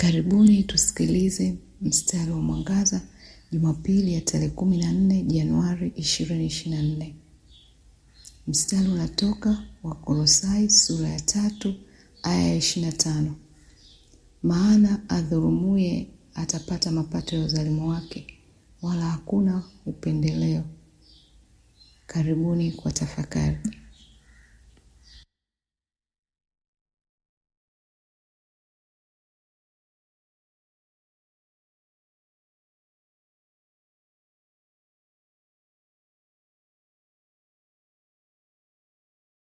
Karibuni tusikilize mstari wa mwangaza Jumapili ya tarehe 14 Januari 2024. Mstari unatoka Wakolosai sura ya 3 aya ya 25. Maana adhulumuye atapata mapato ya uzalimu wake, wala hakuna upendeleo. Karibuni kwa tafakari.